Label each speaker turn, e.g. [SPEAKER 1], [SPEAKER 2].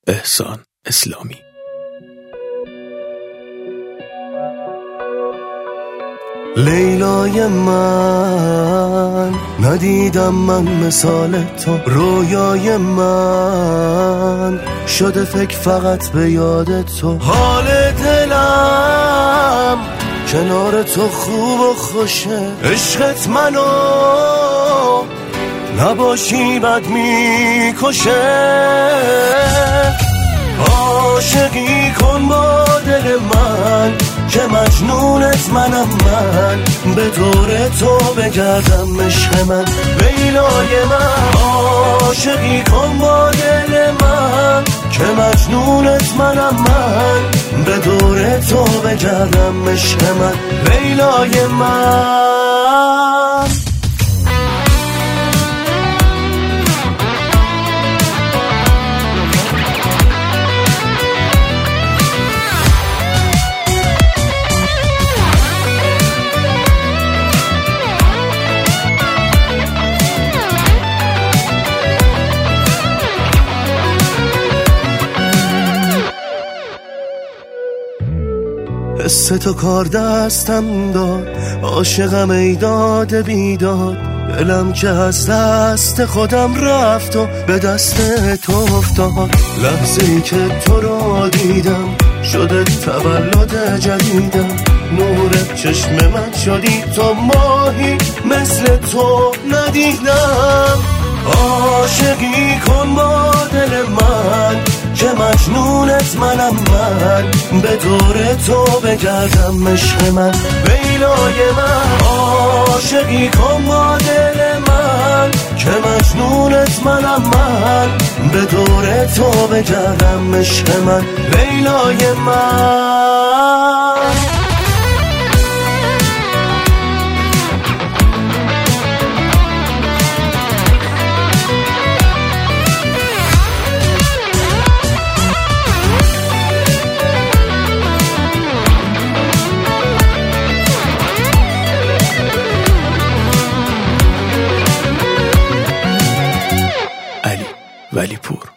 [SPEAKER 1] احسان اسلامی.
[SPEAKER 2] لیلای من ندیدم من مثال تو، رویای من شده فکر فقط به یاد تو. حال دلم کنار تو خوب و خوشه، عشقت منو نباشی بد میکشه. عاشقی کن با دل من که مجنونت منم، من به دور تو بگردم عشق من، لیلای من. عاشقی کن با دل من که مجنونت منم، من به دور تو بگردم عشق من، لیلای من. حس تو کار دستم داد، عاشقم ای داد بیداد، دلم که از دست خودم رفت و به دست تو افتاد. لحظه‌ای که تو رو دیدم شده تولد جدیدم، نور چشم من شدی تو، ماهی مثل تو ندیدم. عاشقی کن با دل من که مجنونت منم، من به دور تو بگردم عشق من، لیلای من. عاشقی کن با دل من که مجنونت منم، من به دور تو بگردم عشق من، لیلای من.
[SPEAKER 1] ولی پور.